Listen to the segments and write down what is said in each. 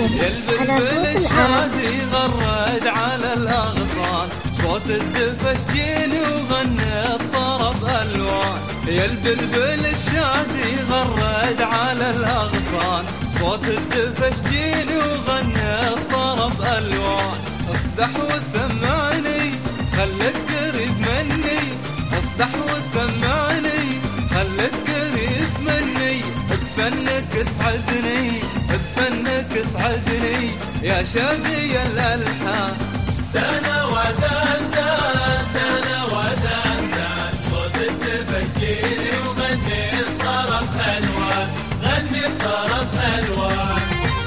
البلبل الشادي غرد على الأغصان، صوت الدفشجين وغنى الطرب ألوان. يا البلبل الشادي غرد على الأغصان، صوت الدفشجين وغنى الطرب ألوان. اصدح وسمعني خلك قريب مني، اصدح وسمعني خلك قريب مني، بفنك اسعدني بفنك اسعدني يا شادي الألحان. دانا ودانا دانا ودانا صوت الدفشجين وغني الطرب ألوان، غني الطرب ألوان.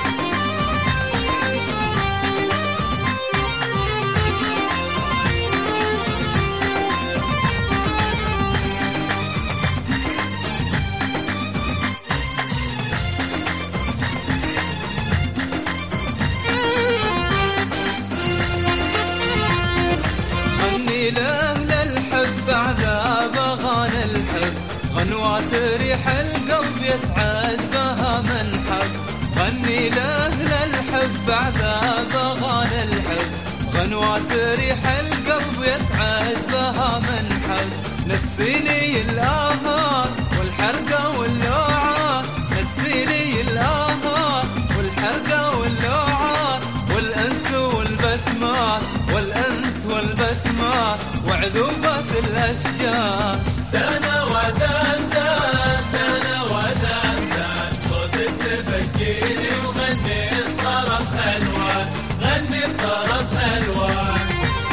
لأهل الحب عذاب أغاني الحب، غنوات ريح القلب يسعد بها من حب. غني لأهل الحب عذاب أغاني الحب، غنوات ريح القلب يسعد بها من حب. نسيني الآهات والحرقة واللوعات، نسيني الآهات والحرقة واللوعات، والأنس والبسمات والأنس والبسمات وعذوبة الأشجار. دانا ودانا دانا ودانا صوت الدفشجين وغني الطرب ألوان، غني الطرب ألوان.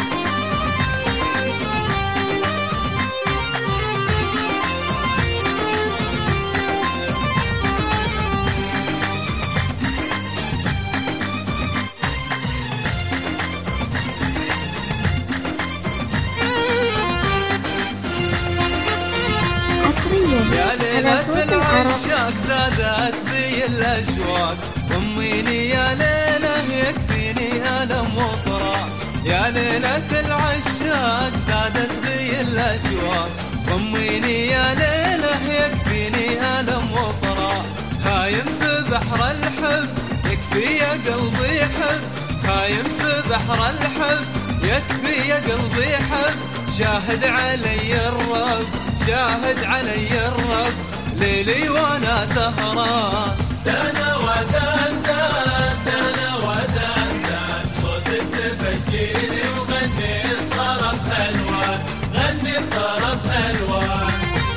يا ليلة العشاق زادت بي الأشواق، ضميني يا ليلة يكفيني ألم وفراق. يا ليلة العشاق زادت بي الأشواق، ضميني يا ليلة يكفيني ألم وفراق. هايم في بحر الحب يكفي يا قلبي حب، هايم في بحر الحب يكفي يا قلبي حب. شاهد علي الرب شاهد علي الرب، ليلي وانا سهران. دانا ودانا دانا ودانا صوت الدفشجين وغني الطرب ألوان، غني الطرب ألوان.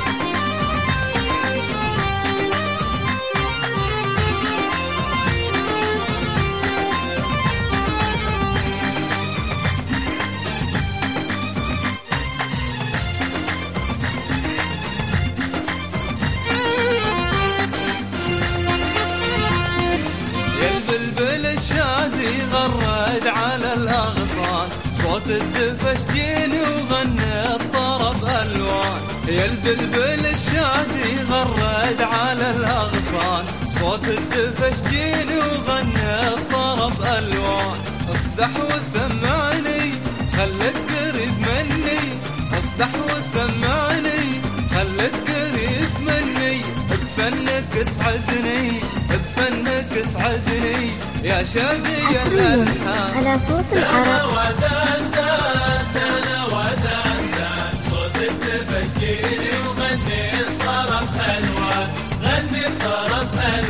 البلبل الشادي غرد على الأغصان، صوت الدفشجين وغنى الطرب ألوان. يا البلبل الشادي غرد على الأغصان، صوت الدفشجين وغنى الطرب ألوان. اصدح وسمعني خلك قريب مني، اصدح وسمعني خلك قريب مني، بفنك اسعدني بفنك اسعدني يا شادي الألحان. على صوت العرب. دانا ودانا دانا ودانا صوت الدفشجين وغني الطرب ألوان، غني الطرب ألوان.